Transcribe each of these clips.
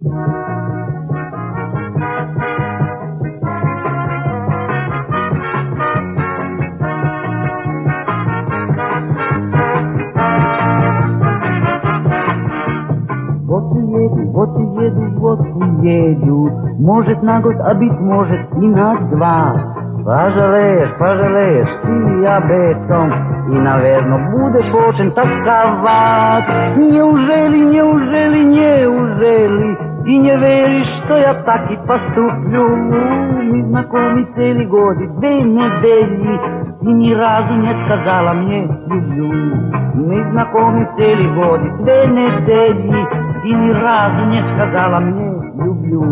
Вот уеду, может на год, а быть может и на два. Пожалеешь ты об этом, и, наверное, будешь очень тосковать. Неужели, ты не веришь, что я так и поступлю? Мы знакомы целый год и 2 недели, ты ни разу не сказала мне люблю. Мы знакомы целый год и 2 недели, ты ни разу не сказала мне люблю.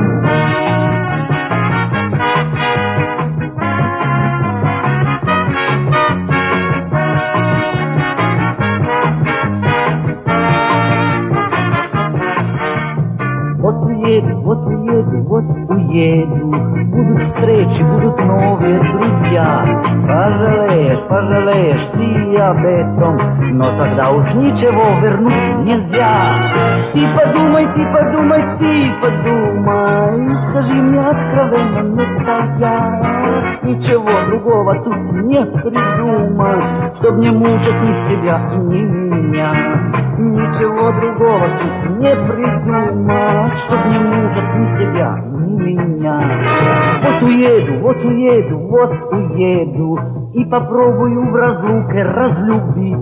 Вот уеду, будут встречи, будут новые друзья. Пожалеешь ты об этом, но тогда уж ничего вернуть нельзя. Ты подумай, скажи мне откровенно, не я ничего другого тут не придумал, чтоб не мучить ни себя и ни меня. Ничего другого тут не придумал, чтоб не мучить ни себя, ни меня. Вот уеду, и попробую в разлуке разлюбить.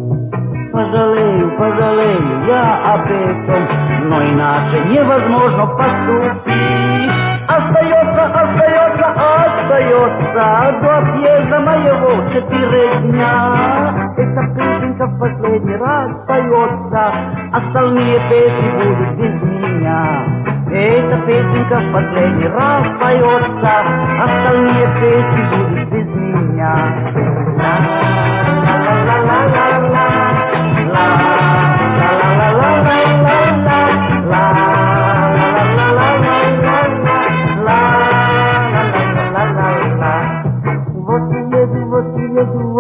Пожалею я об этом, но иначе невозможно поступить. Остается до отъезда моего 4 дня. Эта песенка в последний раз поется, остальные песни будут без меня. Эта песенка в последний раз поется, остальные песни будут без меня.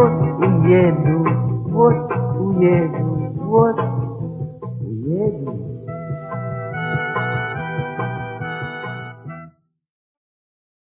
Вот уеду.